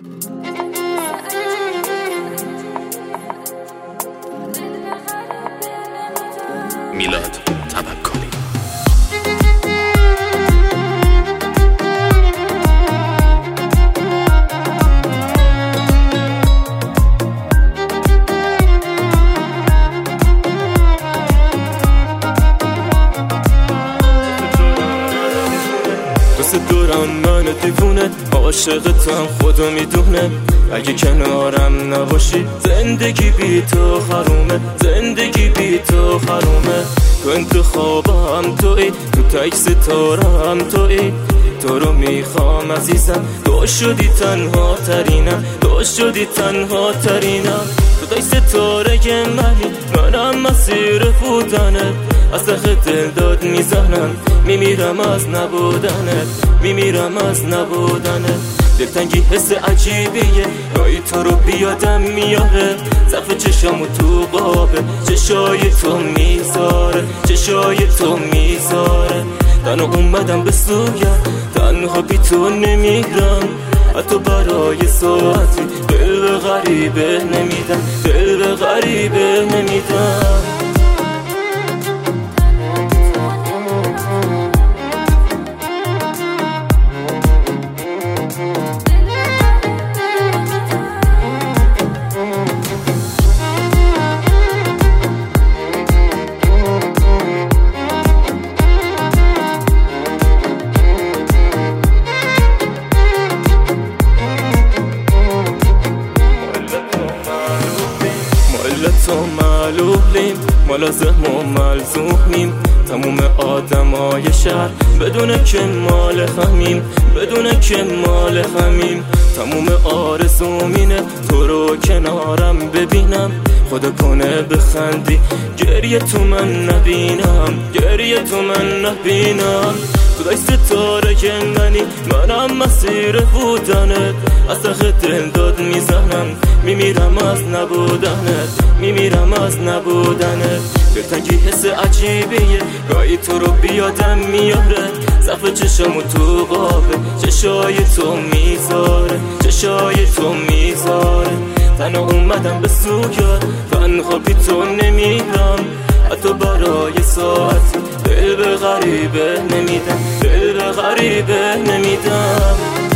میلاد توکلی. دوست دارم من دیوونه، عاشقتم خدا میدونه. اگه کنارم نباشی زندگی بی تو حرومه، زندگی بی تو حرومه. تو انتخابم توی، تو تک ستارم توی. تو رو میخوام عزیزم، تو شدی تنها ترینم، تو شدی تنها ترینم. تو تک ستاره منی، منم مسیر بودنت. از ته دل داد میزنم، میمیرم از نبودنت، میمیرم از نبودنت. دلتنگی حس عجیبیه، گاهی تو رو بیادم میاره. ظرف چشامو تو قابه، چشای تو میذاره، چشای تو میذاره. تنها اومدم به سویم، تنها بی تو نمیرم. حتی برای ساعتی دل به غریبه نمیدم، دل به غریبه نمیدم. تو معلولیم، ما لازم و ملزومیم. تموم آدمای شهر بدون که مال همیم، بدون که مال همیم. تموم آرزومینه تو رو کنارم ببینم. خدا کنه بخندی، گریه تو من نبینم، گریه تو من نبینم. تو دای ستاره منی، منم مسیر بودنت. از ته دل داد میزنم، میمیرم از نبودنت، میمیرم از نبودنت. دلتنگی حس عجیبیه، گاهی تو رو بیادم میاره. ظرف چشامو تو قابه، چشای تو میذاره، چشای تو میذاره. تنها اومدم به سویت، تنها بی تو نمیرم. حتی برای ساعتی دل به غریبه نمیدم، دل به غریبه نمیدم.